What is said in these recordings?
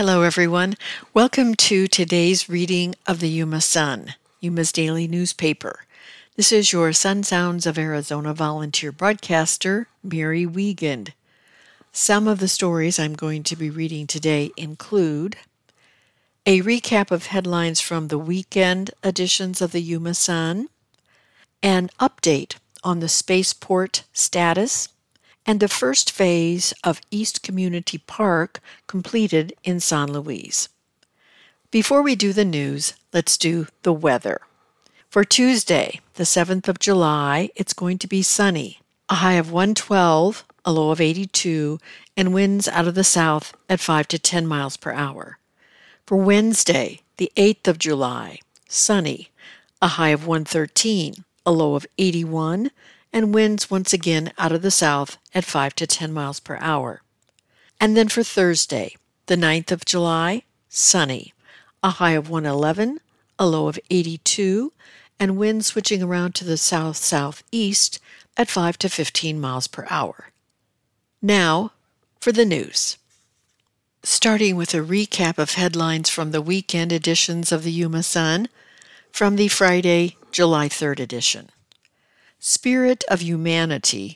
Hello, everyone. Welcome to today's reading of the Yuma Sun, Yuma's daily newspaper. This is your Sun Sounds of Arizona volunteer broadcaster, Mary Wiegand. Some of the stories I'm going to be reading today include a recap of headlines from the weekend editions of the Yuma Sun, an update on the spaceport status, and the first phase of East Community Park completed in San Luis. Before we do the news, let's do the weather. For Tuesday, the 7th of July, it's going to be sunny, a high of 112, a low of 82, and winds out of the south at 5 to 10 miles per hour. For Wednesday, the 8th of July, sunny, a high of 113, a low of 81, and winds once again out of the south at 5 to 10 miles per hour. And then for Thursday, the 9th of July, sunny, a high of 111, a low of 82, and winds switching around to the south-southeast at 5 to 15 miles per hour. Now for the news. Starting with a recap of headlines from the weekend editions of the Yuma Sun from the Friday, July 3rd edition. Spirit of Humanity,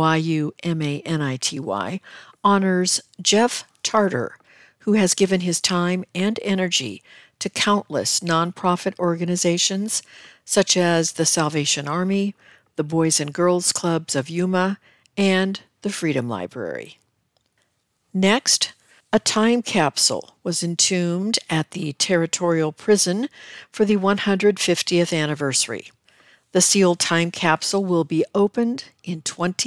YUMANITY, honors Jeff Tarter, who has given his time and energy to countless nonprofit organizations such as the Salvation Army, the Boys and Girls Clubs of Yuma, and the Freedom Library. Next, a time capsule was entombed at the Territorial Prison for the 150th anniversary. The sealed time capsule will be opened in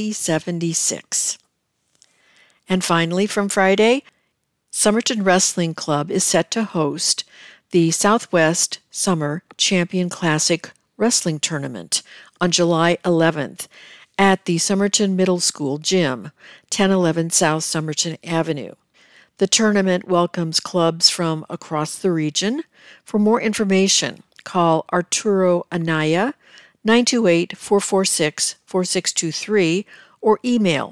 2076. And finally, from Friday, Somerton Wrestling Club is set to host the Southwest Summer Champion Classic Wrestling Tournament on July 11th at the Somerton Middle School Gym, 1011 South Somerton Avenue. The tournament welcomes clubs from across the region. For more information, call Arturo Anaya, 928-446-4623, or email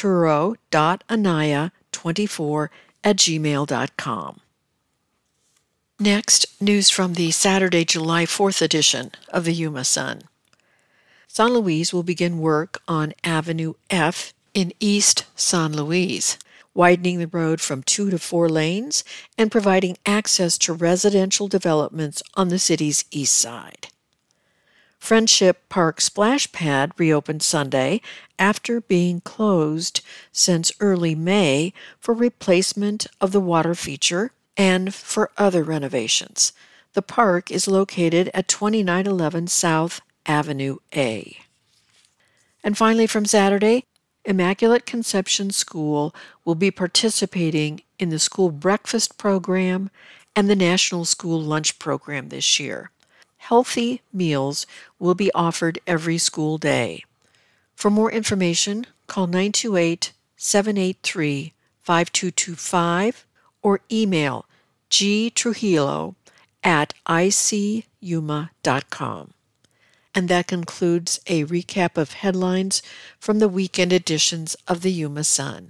arturo.anaya24@gmail.com. Next, news from the Saturday, July 4th edition of the Yuma Sun. San Luis will begin work on Avenue F in East San Luis, widening the road from 2 to 4 lanes and providing access to residential developments on the city's east side. Friendship Park Splash Pad reopened Sunday after being closed since early May for replacement of the water feature and for other renovations. The park is located at 2911 South Avenue A. And finally, from Saturday, Immaculate Conception School will be participating in the school breakfast program and the National School Lunch Program this year. Healthy meals will be offered every school day. For more information, call 928-783-5225 or email gtrujillo@icuma.com. And that concludes a recap of headlines from the weekend editions of the Yuma Sun.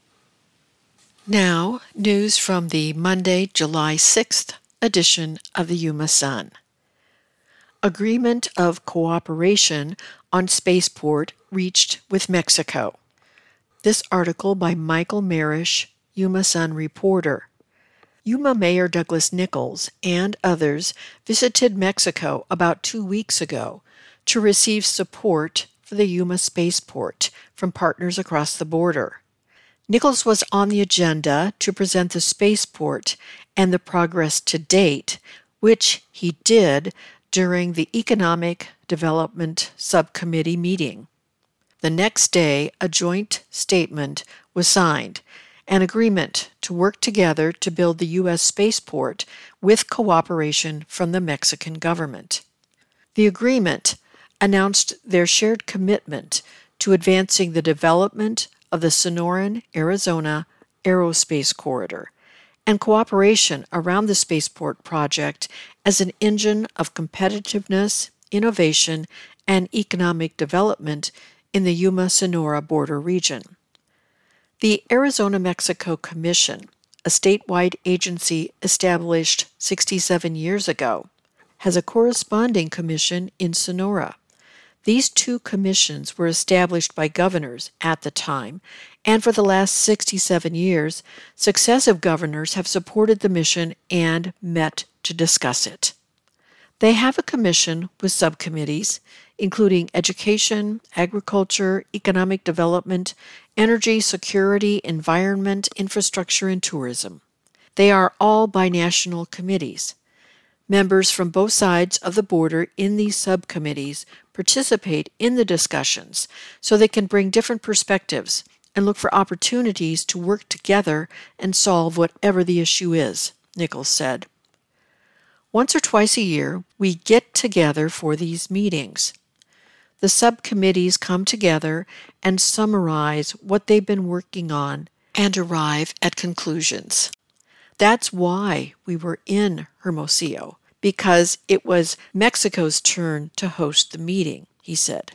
Now, news from the Monday, July 6th edition of the Yuma Sun. Agreement of cooperation on spaceport reached with Mexico. This article by Michael Marish, Yuma Sun reporter. Yuma Mayor Douglas Nichols and others visited Mexico about 2 weeks ago to receive support for the Yuma spaceport from partners across the border. Nichols was on the agenda to present the spaceport and the progress to date, which he did during the Economic Development Subcommittee meeting. The next day, a joint statement was signed, an agreement to work together to build the U.S. spaceport with cooperation from the Mexican government. The agreement announced their shared commitment to advancing the development of the Sonoran, Arizona Aerospace Corridor and cooperation around the spaceport project as an engine of competitiveness, innovation, and economic development in the Yuma-Sonora border region. The Arizona-Mexico Commission a statewide agency established 67 years ago, has a corresponding commission in Sonora. These two commissions were established by governors at the time, and for the last 67 years, successive governors have supported the mission and met to discuss it. They have a commission with subcommittees, including education, agriculture, economic development, energy, security, environment, infrastructure, and tourism. They are all binational committees. Members from both sides of the border in these subcommittees participate in the discussions so they can bring different perspectives and look for opportunities to work together and solve whatever the issue is, Nichols said. Once or twice a year, we get together for these meetings. The subcommittees come together and summarize what they've been working on and arrive at conclusions. That's why we were in Hermosillo, because it was Mexico's turn to host the meeting, he said.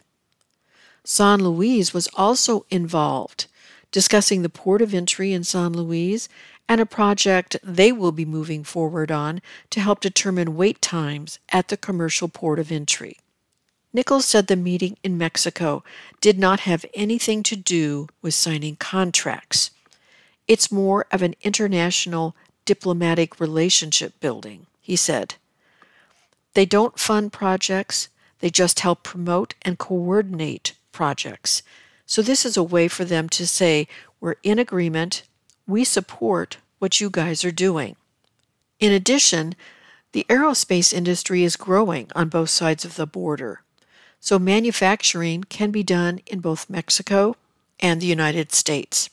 San Luis was also involved, discussing the port of entry in San Luis and a project they will be moving forward on to help determine wait times at the commercial port of entry. Nichols said the meeting in Mexico did not have anything to do with signing contracts. It's more of an international diplomatic relationship building, he said. They don't fund projects, they just help promote and coordinate projects. So this is a way for them to say, we're in agreement, we support what you guys are doing. In addition, the aerospace industry is growing on both sides of the border, so manufacturing can be done in both Mexico and the United States.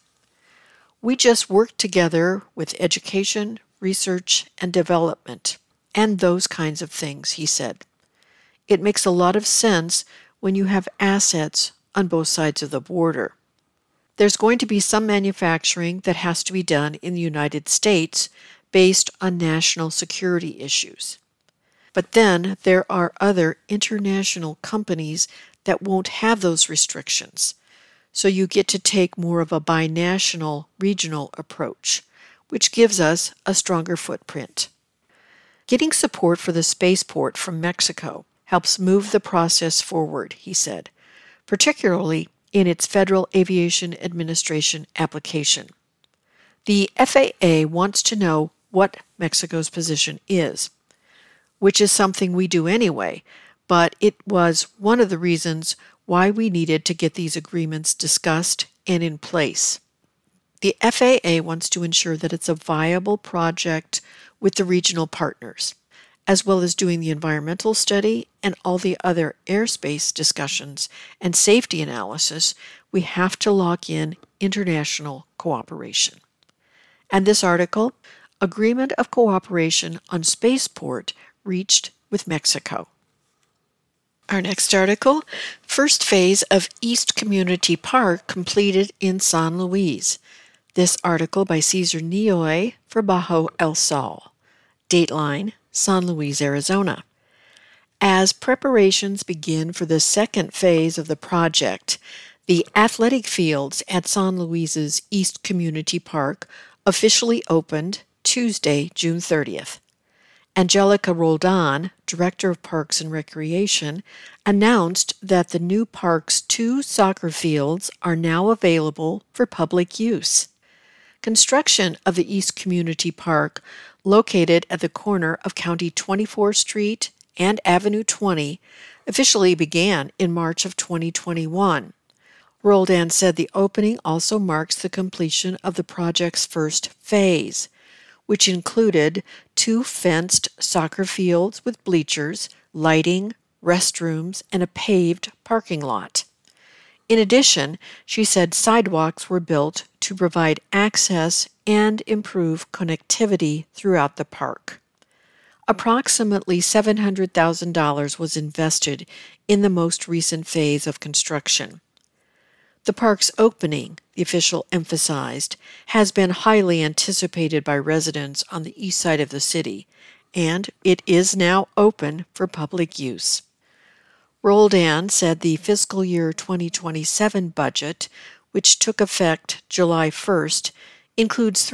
We just work together with education, research, and development, and those kinds of things, he said. It makes a lot of sense when you have assets on both sides of the border. There's going to be some manufacturing that has to be done in the United States based on national security issues. But then there are other international companies that won't have those restrictions. So you get to take more of a binational regional approach, which gives us a stronger footprint. Getting support for the spaceport from Mexico helps move the process forward, he said, particularly in its Federal Aviation Administration application. The FAA wants to know what Mexico's position is, which is something we do anyway, but it was one of the reasons why we needed to get these agreements discussed and in place. The FAA wants to ensure that it's a viable project with the regional partners, as well as doing the environmental study and all the other airspace discussions and safety analysis. We have to lock in international cooperation. And this article, Agreement of Cooperation on Spaceport Reached with Mexico. Our next article, First Phase of East Community Park Completed in San Luis. This article by Cesar Nioy for Bajo El Sol. Dateline, San Luis, Arizona. As preparations begin for the second phase of the project, the athletic fields at San Luis's East Community Park officially opened Tuesday, June 30th. Angelica Roldan, Director of Parks and Recreation, announced that the new park's 2 soccer fields are now available for public use. Construction of the East Community Park, located at the corner of County 24th Street and Avenue 20, officially began in March of 2021. Roldan said the opening also marks the completion of the project's first phase, which included 2 fenced soccer fields with bleachers, lighting, restrooms, and a paved parking lot. In addition, she said sidewalks were built to provide access and improve connectivity throughout the park. Approximately $700,000 was invested in the most recent phase of construction. The park's opening, the official emphasized, has been highly anticipated by residents on the east side of the city, and it is now open for public use. Roldan said the fiscal year 2027 budget, which took effect July 1st, includes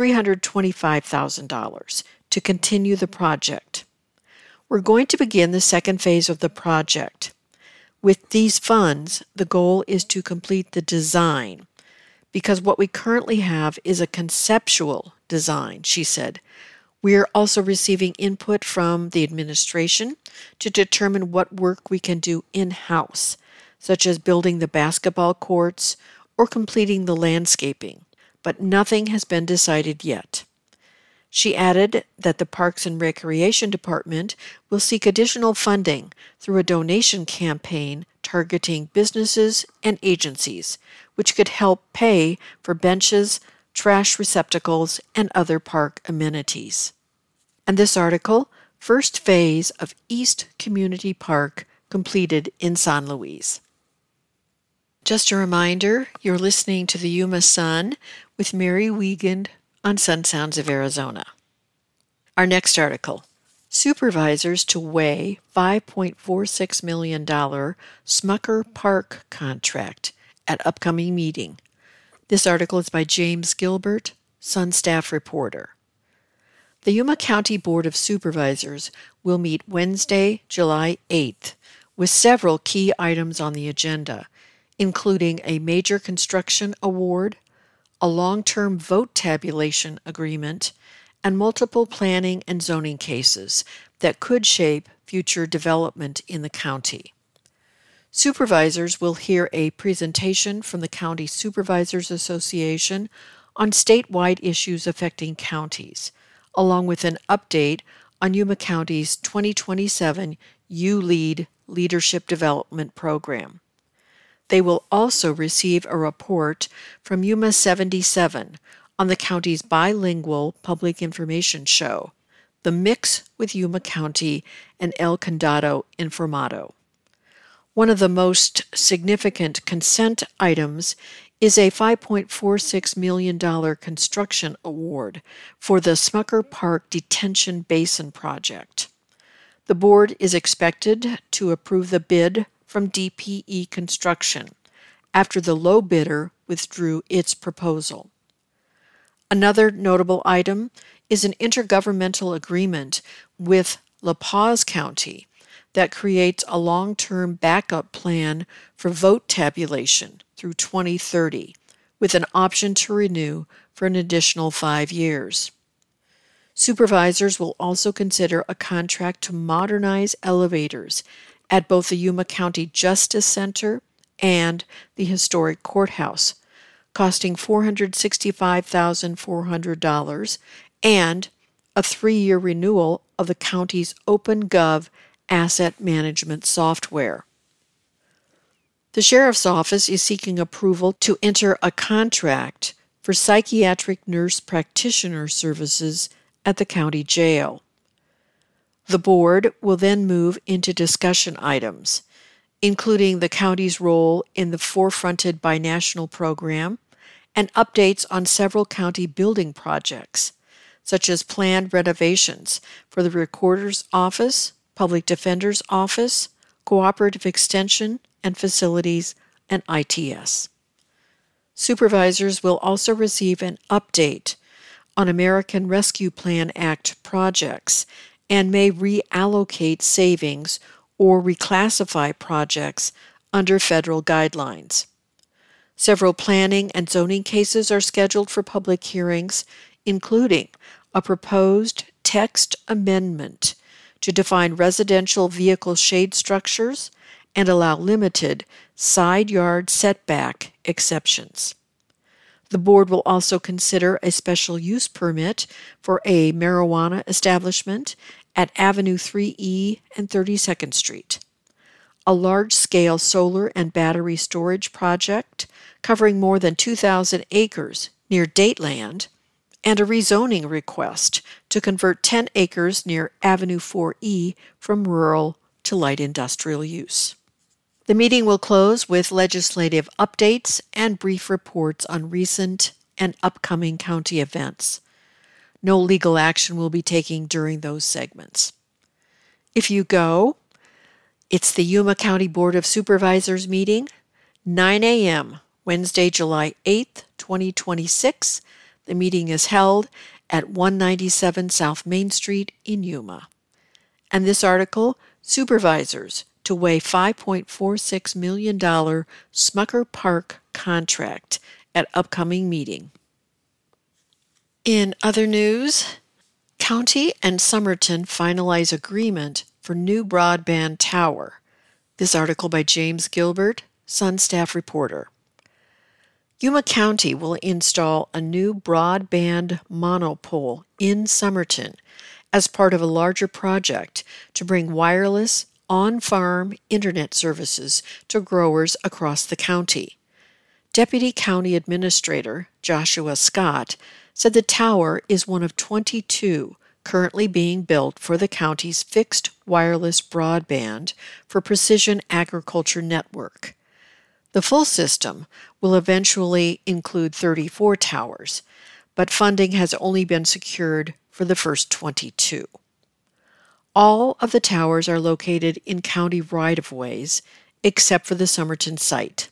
$325,000 to continue the project. We're going to begin the second phase of the project. With these funds, the goal is to complete the design, because what we currently have is a conceptual design, she said. We are also receiving input from the administration to determine what work we can do in-house, such as building the basketball courts or completing the landscaping, but nothing has been decided yet. She added that the Parks and Recreation Department will seek additional funding through a donation campaign targeting businesses and agencies, which could help pay for benches, trash receptacles, and other park amenities. And this article, First Phase of East Community Park completed in San Luis. Just a reminder, you're listening to the Yuma Sun with Mary Wiegand on Sun Sounds of Arizona. Our next article, Supervisors to Weigh $5.46 million Smucker Park Contract at Upcoming Meeting. This article is by James Gilbert, Sun staff reporter. The Yuma County Board of Supervisors will meet Wednesday, July 8th, with several key items on the agenda, including a major construction award, a long-term vote tabulation agreement, and multiple planning and zoning cases that could shape future development in the county. Supervisors will hear a presentation from the County Supervisors Association on statewide issues affecting counties, along with an update on Yuma County's 2027 U-Lead Leadership Development Program. They will also receive a report from Yuma 77 on the county's bilingual public information show, The Mix with Yuma County and El Condado Informado. One of the most significant consent items is a $5.46 million construction award for the Smucker Park Detention Basin Project. The board is expected to approve the bid from DPE Construction after the low bidder withdrew its proposal. Another notable item is an intergovernmental agreement with La Paz County that creates a long-term backup plan for vote tabulation through 2030, with an option to renew for an additional 5 years. Supervisors will also consider a contract to modernize elevators at both the Yuma County Justice Center and the historic courthouse, costing $465,400, and a 3-year renewal of the county's OpenGov asset management software. The Sheriff's Office is seeking approval to enter a contract for psychiatric nurse practitioner services at the county jail. The board will then move into discussion items, including the county's role in the Forefronted Binational Program and updates on several county building projects, such as planned renovations for the Recorder's Office, Public Defender's Office, Cooperative Extension and Facilities, and ITS. Supervisors will also receive an update on American Rescue Plan Act projects and may reallocate savings or reclassify projects under federal guidelines. Several planning and zoning cases are scheduled for public hearings, including a proposed text amendment to define residential vehicle shade structures and allow limited side yard setback exceptions. The board will also consider a special use permit for a marijuana establishment at Avenue 3E and 32nd Street, a large-scale solar and battery storage project covering more than 2,000 acres near Dateland, and a rezoning request to convert 10 acres near Avenue 4E from rural to light industrial use. The meeting will close with legislative updates and brief reports on recent and upcoming county events. No legal action will be taken during those segments. If you go, it's the Yuma County Board of Supervisors meeting, 9 a.m., Wednesday, July 8th, 2026. The meeting is held at 197 South Main Street in Yuma. And this article, Supervisors to Weigh $5.46 million Smucker Park Contract at Upcoming Meeting. In other news, County and Somerton finalize agreement for new broadband tower. This article by James Gilbert, Sun staff reporter. Yuma County will install a new broadband monopole in Somerton as part of a larger project to bring wireless, on-farm internet services to growers across the county. Deputy County Administrator Joshua Scott said the tower is one of 22 currently being built for the county's fixed wireless broadband for Precision Agriculture Network. The full system will eventually include 34 towers, but funding has only been secured for the first 22. All of the towers are located in county right-of-ways, except for the Somerton site.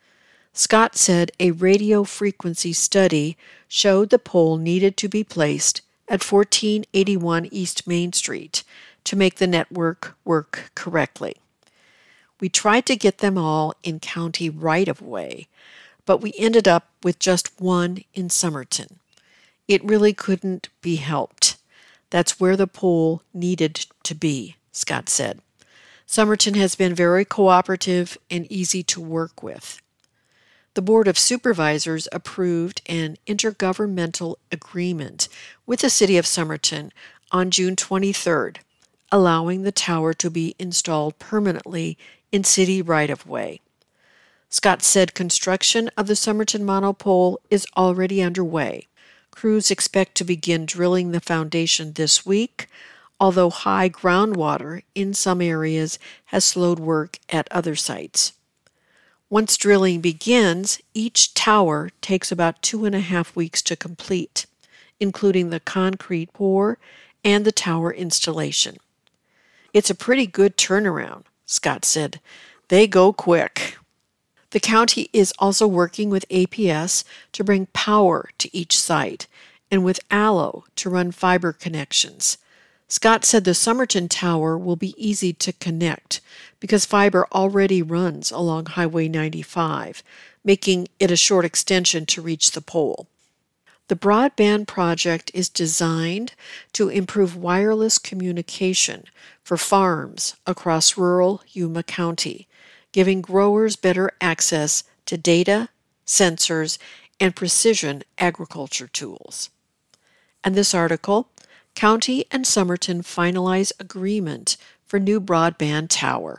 Scott said a radio frequency study showed the pole needed to be placed at 1481 East Main Street to make the network work correctly. We tried to get them all in county right-of-way, but we ended up with just one in Somerton. It really couldn't be helped. That's where the pole needed to be, Scott said. Somerton has been very cooperative and easy to work with. The Board of Supervisors approved an intergovernmental agreement with the City of Somerton on June 23rd, allowing the tower to be installed permanently in city right-of-way. Scott said construction of the Somerton monopole is already underway. Crews expect to begin drilling the foundation this week, although high groundwater in some areas has slowed work at other sites. Once drilling begins, each tower takes about 2.5 weeks to complete, including the concrete pour and the tower installation. It's a pretty good turnaround, Scott said. They go quick. The county is also working with APS to bring power to each site and with Allo to run fiber connections. Scott said the Somerton Tower will be easy to connect because fiber already runs along Highway 95, making it a short extension to reach the pole. The broadband project is designed to improve wireless communication for farms across rural Yuma County, giving growers better access to data, sensors, and precision agriculture tools. And this article, County and Somerton finalize agreement for new broadband tower.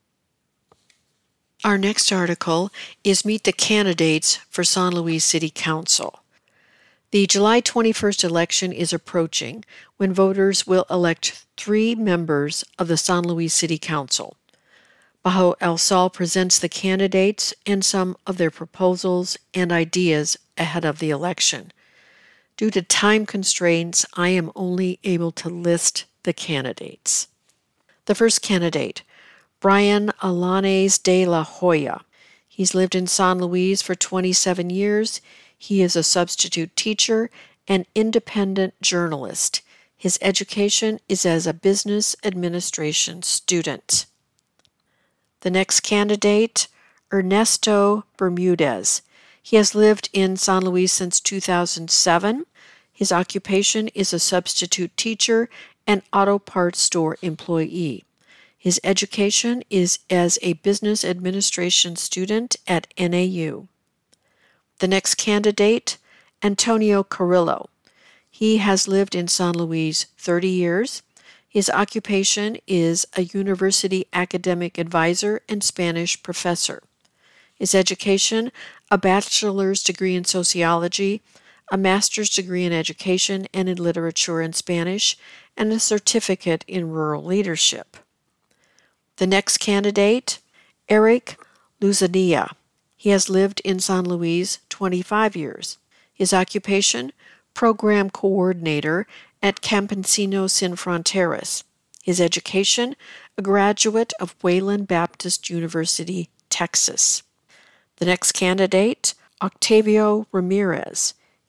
Our next article is Meet the Candidates for San Luis City Council. The July 21st election is approaching when voters will elect 3 members of the San Luis City Council. Bajo El Sol presents the candidates and some of their proposals and ideas ahead of the election. Due to time constraints, I am only able to list the candidates. The first candidate, Brian Alanes de la Hoya. He's lived in San Luis for 27 years. He is a substitute teacher and independent journalist. His education is as a business administration student. The next candidate, Ernesto Bermudez. He has lived in San Luis since 2007. His occupation is a substitute teacher and auto parts store employee. His education is as a business administration student at NAU. The next candidate, Antonio Carrillo. He has lived in San Luis 30 years. His occupation is a university academic advisor and Spanish professor. His education, a bachelor's degree in sociology, a master's degree in education and in literature and Spanish, and a certificate in rural leadership. The next candidate, Eric Luzania. He has lived in San Luis 25 years. His occupation, program coordinator at Campesino Sin Fronteras. His education, a graduate of Wayland Baptist University, Texas. The next candidate, Octavio Ramirez.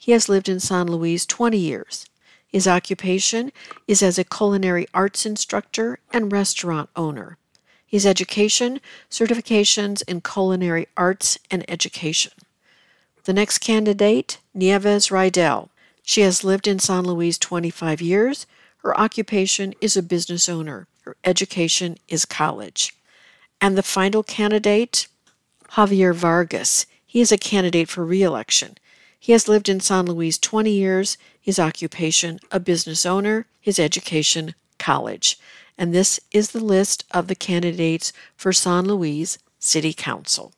He has lived in San Luis 20 years. His occupation is as a culinary arts instructor and restaurant owner. His education, certifications in culinary arts and education. The next candidate, Nieves Rydell. She has lived in San Luis 25 years. Her occupation is a business owner. Her education is college. And the final candidate, Javier Vargas. He is a candidate for re-election. He has lived in San Luis 20 years. His occupation, a business owner. His education, college. And this is the list of the candidates for San Luis City Council.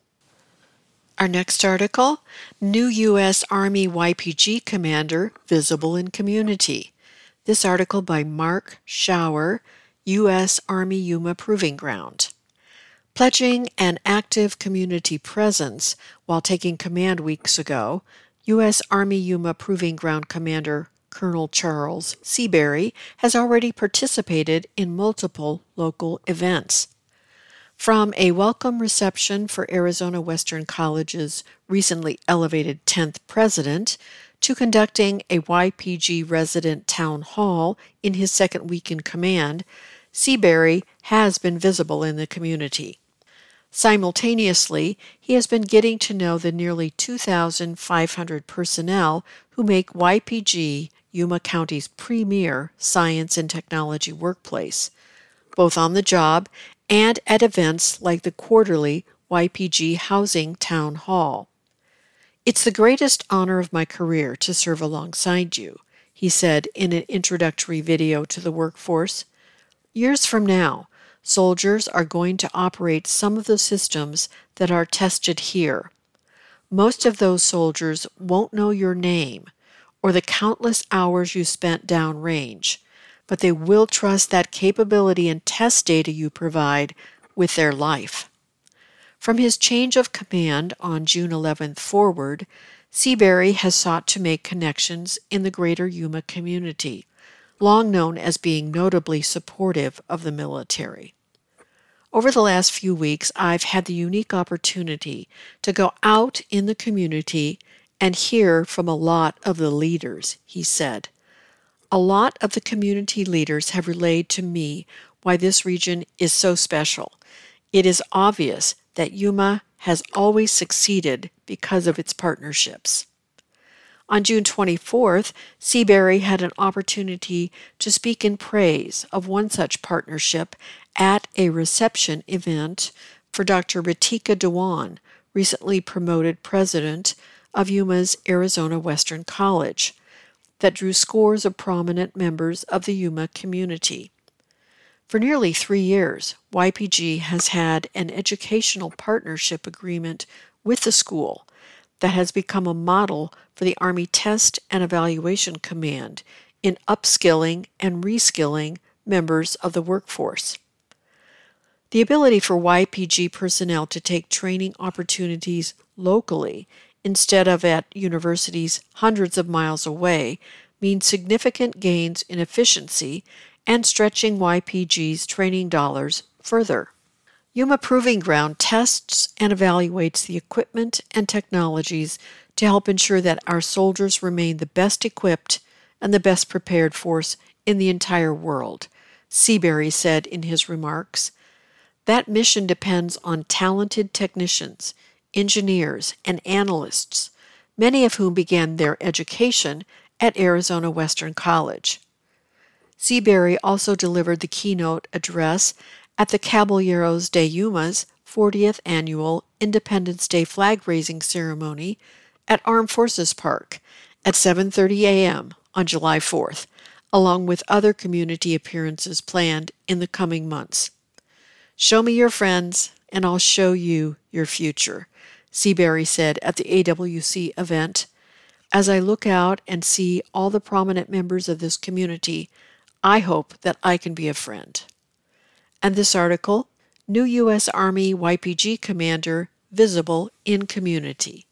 Our next article, New U.S. Army YPG Commander Visible in Community. This article by Mark Schauer, U.S. Army Yuma Proving Ground. Pledging an active community presence while taking command weeks ago, U.S. Army Yuma Proving Ground Commander Colonel Charles Seabury has already participated in multiple local events. From a welcome reception for Arizona Western College's recently elevated 10th president to conducting a YPG resident town hall in his second week in command, Seabury has been visible in the community. Simultaneously, he has been getting to know the nearly 2,500 personnel who make YPG Yuma County's premier science and technology workplace, both on the job and at events like the quarterly YPG Housing Town Hall. "It's the greatest honor of my career to serve alongside you," he said in an introductory video to the workforce. "Years from now, soldiers are going to operate some of the systems that are tested here. Most of those soldiers won't know your name or the countless hours you spent downrange, but they will trust that capability and test data you provide with their life." From his change of command on June 11th forward, Seabury has sought to make connections in the greater Yuma community, long known as being notably supportive of the military. "Over the last few weeks, I've had the unique opportunity to go out in the community and hear from a lot of the leaders," he said. "A lot of the community leaders have relayed to me why this region is so special. It is obvious that Yuma has always succeeded because of its partnerships." On June 24th, Seabury had an opportunity to speak in praise of one such partnership at a reception event for Dr. Ritika Dewan, recently promoted president of Yuma's Arizona Western College, that drew scores of prominent members of the Yuma community. For nearly 3 years, YPG has had an educational partnership agreement with the school that has become a model for the Army Test and Evaluation Command in upskilling and reskilling members of the workforce. The ability for YPG personnel to take training opportunities locally instead of at universities hundreds of miles away means significant gains in efficiency and stretching YPG's training dollars further. Yuma Proving Ground tests and evaluates the equipment and technologies to help ensure that our soldiers remain the best equipped and the best prepared force in the entire world, Seabury said in his remarks. "That mission depends on talented technicians, engineers, and analysts, many of whom began their education at Arizona Western College." Seabury also delivered the keynote address at the Caballeros de Yuma's 40th annual Independence Day flag-raising ceremony at Armed Forces Park at 7:30 a.m. on July 4th, along with other community appearances planned in the coming months. "Show me your friends, and I'll show you your future," Seabury said at the AWC event. "As I look out and see all the prominent members of this community, I hope that I can be a friend." And this article, New U.S. Army YPG Commander Visible in Community.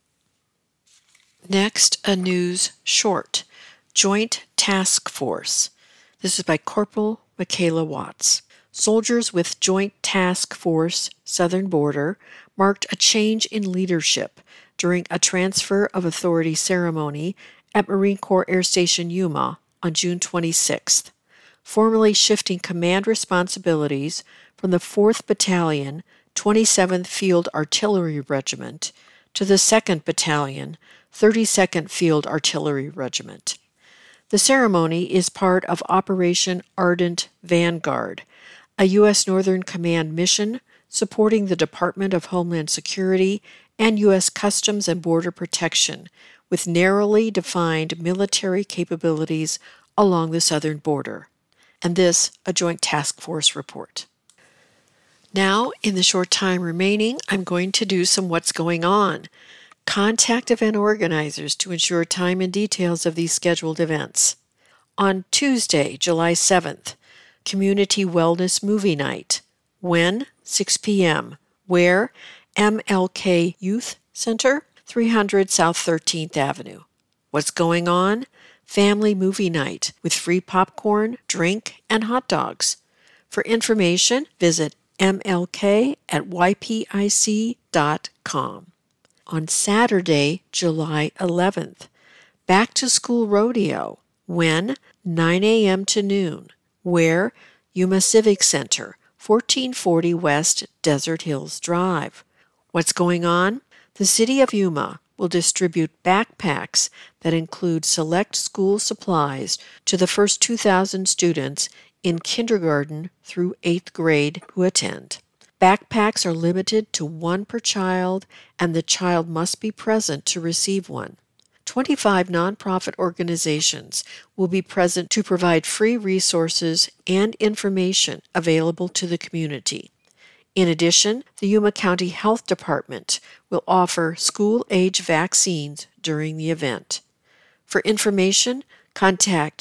Next, a news short, Joint Task Force. This is by Corporal Michaela Watts. Soldiers with Joint Task Force Southern Border marked a change in leadership during a transfer of authority ceremony at Marine Corps Air Station Yuma on June 26th, formally shifting command responsibilities from the 4th Battalion, 27th Field Artillery Regiment to the 2nd Battalion, 32nd Field Artillery Regiment. The ceremony is part of Operation Ardent Vanguard, a U.S. Northern Command mission supporting the Department of Homeland Security and U.S. Customs and Border Protection with narrowly defined military capabilities along the southern border. And this, a Joint Task Force report. Now, in the short time remaining, I'm going to do some What's Going On. Contact event organizers to ensure time and details of these scheduled events. On Tuesday, July 7th, Community Wellness Movie Night. When? 6 p.m. Where? MLK Youth Center, 300 South 13th Avenue. What's going on? Family movie night with free popcorn, drink, and hot dogs. For information, visit mlk@ypic.com. On Saturday, July 11th, Back to School Rodeo. When? 9 a.m. to noon. Where? Yuma Civic Center, 1440 West Desert Hills Drive. What's going on? The City of Yuma will distribute backpacks that include select school supplies to the first 2,000 students in kindergarten through 8th grade who attend. Backpacks are limited to one per child, and the child must be present to receive one. 25 nonprofit organizations will be present to provide free resources and information available to the community. In addition, the Yuma County Health Department will offer school-age vaccines during the event. For information, contact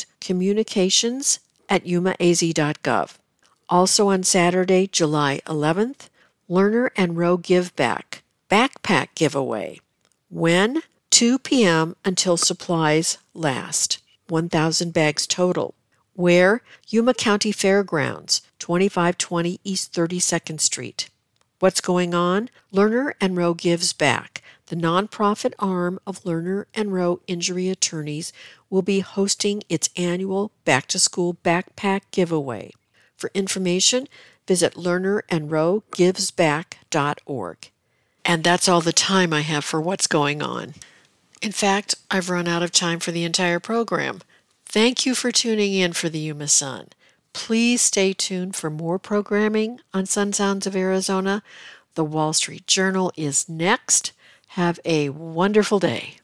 communications@yumaaz.gov. Also on Saturday, July 11th, Lerner and Rowe Give Back, Backpack Giveaway. When? 2 p.m. until supplies last. 1,000 bags total. Where? Yuma County Fairgrounds, 2520 East 32nd Street. What's going on? Lerner and Rowe Gives Back. The nonprofit arm of Lerner and Rowe Injury Attorneys will be hosting its annual back-to-school backpack giveaway. For information, visit lernerandrowegivesback.org. And that's all the time I have for What's Going On. In fact, I've run out of time for the entire program. Thank you for tuning in for the Yuma Sun. Please stay tuned for more programming on Sun Sounds of Arizona. The Wall Street Journal is next. Have a wonderful day.